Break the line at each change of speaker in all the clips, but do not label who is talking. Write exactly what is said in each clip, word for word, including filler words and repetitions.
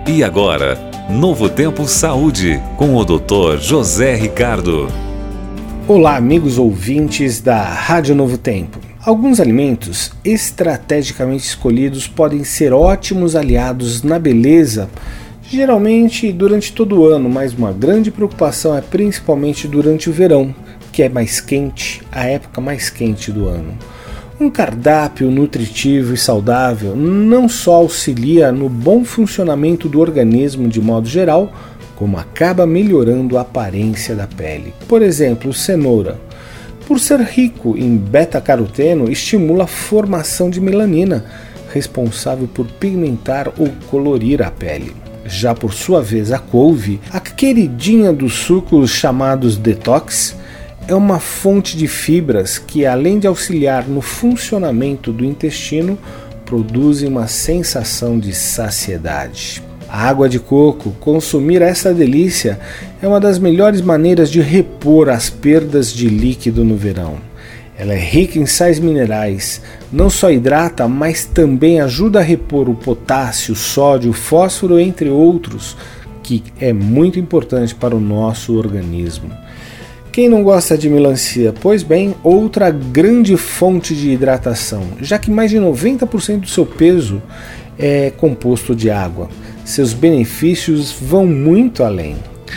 E agora, Novo Tempo Saúde, com o doutor José Ricardo.
Olá, amigos ouvintes da Rádio Novo Tempo. Alguns alimentos estrategicamente escolhidos podem ser ótimos aliados na beleza, geralmente durante todo o ano, mas uma grande preocupação é principalmente durante o verão, que é mais quente, a época mais quente do ano. Um cardápio nutritivo e saudável não só auxilia no bom funcionamento do organismo de modo geral, como acaba melhorando a aparência da pele. Por exemplo, cenoura. Por ser rico em beta-caroteno, estimula a formação de melanina, responsável por pigmentar ou colorir a pele. Já por sua vez, a couve, a queridinha dos sucos chamados detox, é uma fonte de fibras que, além de auxiliar no funcionamento do intestino, produzem uma sensação de saciedade. A água de coco, consumir essa delícia, é uma das melhores maneiras de repor as perdas de líquido no verão. Ela é rica em sais minerais, não só hidrata, mas também ajuda a repor o potássio, sódio, fósforo, entre outros, que é muito importante para o nosso organismo. Quem não gosta de melancia? Pois bem, outra grande fonte de hidratação, já que mais de noventa por cento do seu peso é composto de água. Seus benefícios vão muito além.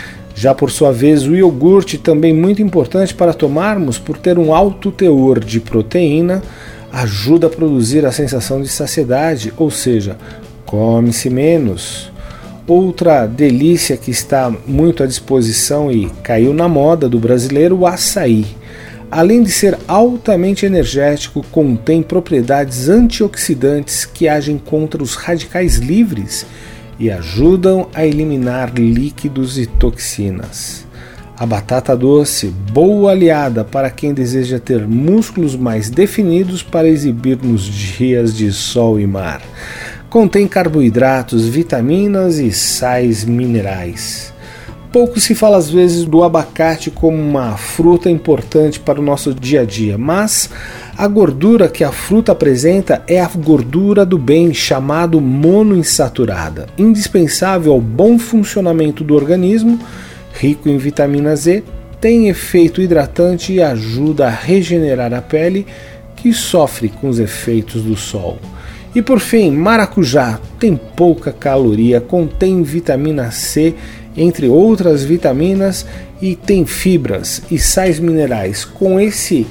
Já por sua vez, o iogurte, também muito importante para tomarmos por ter um alto teor de proteína, ajuda a produzir a sensação de saciedade, ou seja, come-se menos. Outra delícia que está muito à disposição e caiu na moda do brasileiro, o açaí. Além de ser altamente energético, contém propriedades antioxidantes que agem contra os radicais livres e ajudam a eliminar líquidos e toxinas. A batata doce, boa aliada para quem deseja ter músculos mais definidos para exibir nos dias de sol e mar. Contém carboidratos, vitaminas e sais minerais. Pouco se fala às vezes do abacate como uma fruta importante para o nosso dia a dia, mas a gordura que a fruta apresenta é a gordura do bem, chamado monoinsaturada, indispensável ao bom funcionamento do organismo, rico em vitamina Z, tem efeito hidratante e ajuda a regenerar a pele que sofre com os efeitos do sol. E por fim, maracujá tem pouca caloria, contém vitamina C, entre outras vitaminas, e tem fibras e sais minerais. Com esse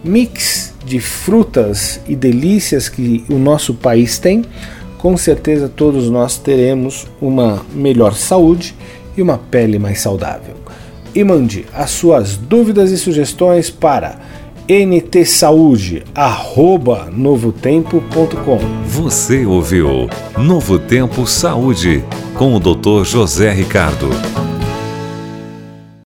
mix de frutas e delícias que o nosso país tem, com certeza todos nós teremos uma melhor saúde e uma pele mais saudável. E mande as suas dúvidas e sugestões para ntsaude arroba novotempo ponto com.
Você ouviu Novo Tempo Saúde, com o doutor José Ricardo.